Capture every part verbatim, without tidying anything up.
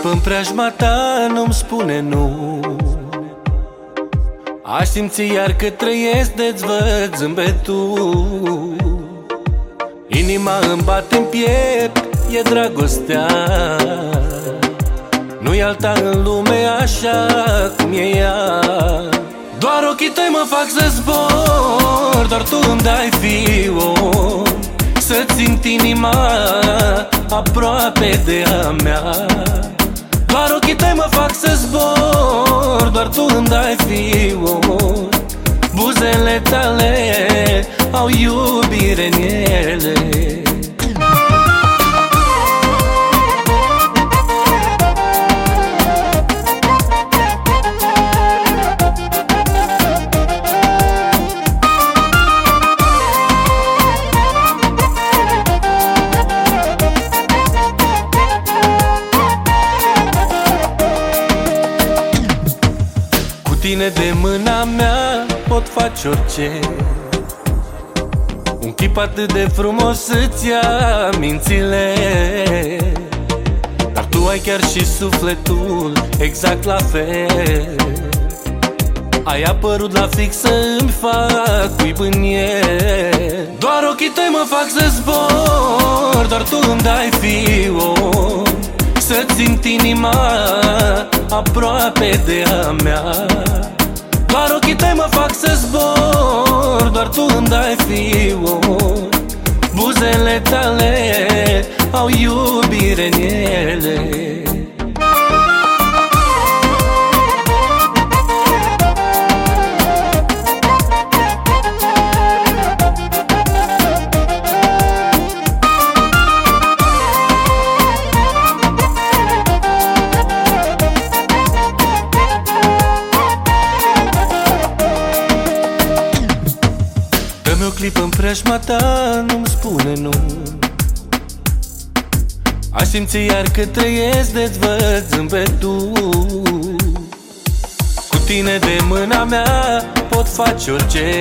în preajma ta, nu-mi spune nu. Aș simți iar că trăiesc de-ți văd zâmbetul. Inima îmi bate în piept, e dragostea. Nu-i alta în lume așa cum e ea. Doar ochii tăi mă fac să zbor, doar tu îmi dai fior. Să-ți simt inima aproape de a mea. Doar ochii tăi mă fac să zbor, doar tu îmi dai fior. Buzele tale au iubire în ele. Tine de mâna mea pot face orice. Un chip atât de frumos îți ia mințile. Dar tu ai chiar și sufletul exact la fel. Ai apărut la fix să îmi fac cuib în el. Doar ochii tăi mă fac să zbor, doar tu îmi dai fior. Să-ți simt inima aproape de a mea. Doar ochii tăi mă fac să zbor, doar tu îmi dai fior. Buzele tale au iubire în ele. Dă-mi o clipă în preajma ta, nu-mi spune nu. Aș simți iar că trăiesc de-ți văd zâmbetul. Cu tine de mâna mea pot face orice.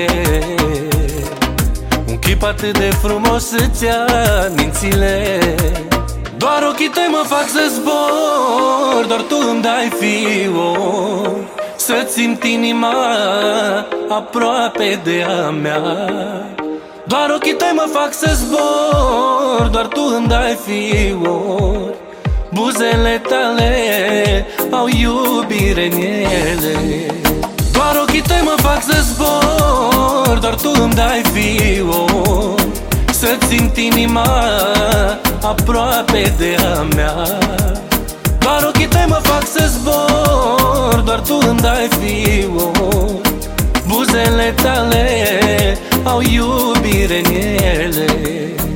Un clip atât de frumos îți ia mințile. Doar ochii tăi mă fac să zbor, doar tu îmi dai fior. Să-ți simt inima aproape de a mea. Doar ochii tăi mă fac să zbor, doar tu îmi dai fior. Buzele tale au iubire în ele. Doar ochii tăi mă fac să zbor, doar tu îmi dai fior. Să-ți simt inima aproape de a mea. Doar ochii tăi mă fac să zbor, doar tu îmi dai fior. Buzele tale au iubire în ele.